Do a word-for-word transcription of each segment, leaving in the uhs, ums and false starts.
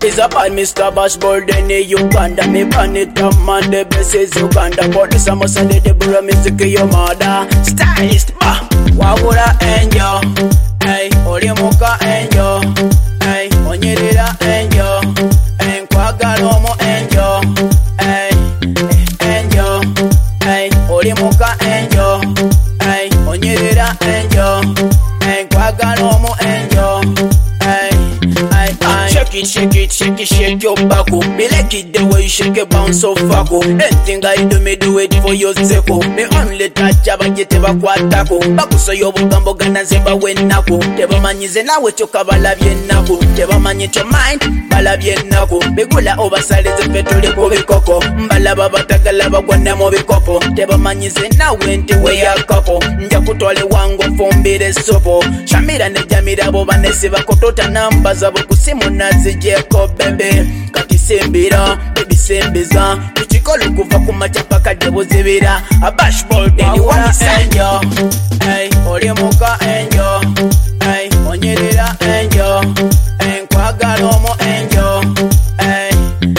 Is a bad Mister Bashboard in Uganda. Me ban it up man, the best is Uganda. But this a must and the bro music your mother. Stylist, bah. Wabula enjo, hey, Olimuka enjo, hey, Onyirira enjo, Enkwagala omo enjo, hey, enjo, hey, Olimuka enjo, hey, Onyirira enjo, Enkwagala omo enjo, hey, hey, hey. Shake it, shake it, shake it, shake your back. Me like it the way you shake it, bounce so far. Anything I do, me do it for your sake. Me only touch a baggy teba kwatako. Baku so yo bugambo gana zeba wenako. Teba manyize na we choka balabye nako. Teba manyicho mind, balabye nako. Begula obasale ze petole ko bikoko. Mbala baba tagala bagwana mo bikopo. Teba manyize na wente we ya kapo. Nja kutwale wango fombire sopo. Shamira ne jamira boba nesiba kotota namba zabo kusimu nazijeko bebe. Kati sembira, baby sembeza. Tuchikolo kuva kumachapa kadebo zibira. A bashboard then you want to enjo. Hey, Olimuka enjo. Hey, Onyirira enjo. Enkwagala omo enjo. Hey,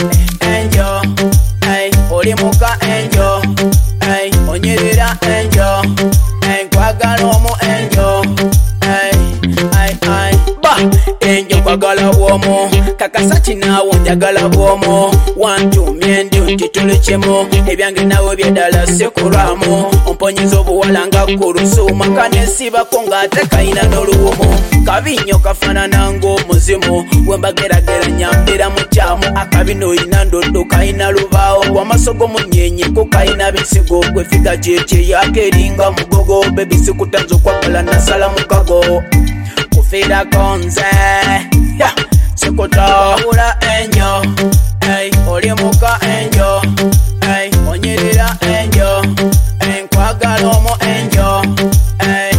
enjo. Hey, Olimuka enjo. Hey, Onyirira enjo. Enkwagala omo enjo. Hey, ay ay. Ba, enjo kwagala womo. Kakasachi nawo njagala bwomo. Wantu myendi untitule chemo. Ebyange nawe byedala sekuramo. Omponyiza obuwala nga kurusuma. Kanesiba konga atekaina n'oluwomo. Kabinyo kafanana ng'omuzimu. Wembageragera nyambira mu kyamu. Akabino ina ndodo kaina lubaawo. Wamasogo munyenye ko kaina bisigo. Gwefiga kyekye yakeringa mugogo. Baby sikutanzo kwagala nasala mukago. Kufira konze. Yeah. Sekota ula enjo, hey, Olimuka enjo, hey, Onyirira enjo, Enkwagala omo enjo, hey,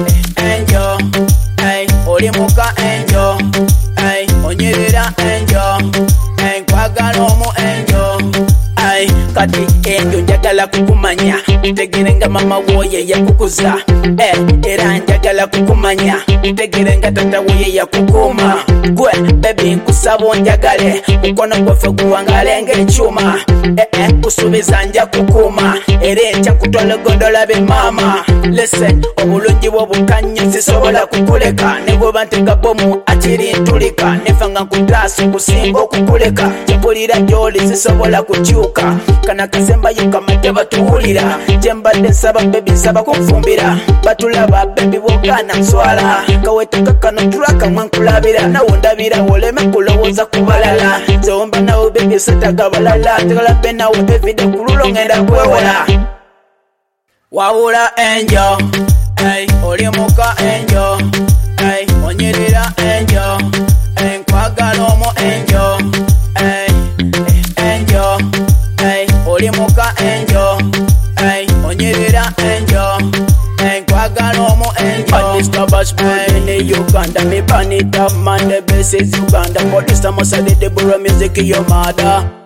enjo, hey, Olimuka enjo, hey, Onyirira enjo, Enkwagala omo enjo, hey, kati enjo njagala kukumanya, tegerenga mama woye yakukuza, eh, era njagala kukumanya, tegerenga tata woye yakukuma. Gwe baby nkusaba njagale mukono gwafe guwangale ng'ekyuma eh eh kusubiza nja kukuma era enkya kutwala gondola be mama. Listen, obulungi bw'obukannyo sisobola kukuleka ne bw'oba ntega bomu akiri ntulika nefanga nkutaasa okusinga okukuleka kyempulira gy'oli sisobola kukyuka kana kasembayo kamadde batuwulira gye mbadde nsaba baby nsaba kunfumbira batulaba baby bw'ogaana nswala kaweteka kano tulakamwe nkulabira nawo ndabira woleme kulowooza ku balala nzewomba nawe baby setaga balala tegala be nawe bevide ku lulo ngenda kwewola. Wabula enjo, hey, Olimuka enjo, hey, Onyirira enjo, Enkwagala omo enjo, hey, enjo, hey, Olimuka enjo, hey, Onyirira enjo, Enkwagala omo enjo. Mister Bashboard in Uganda, me ban it up man, the best is Uganda. But this time I said the bro music your mother.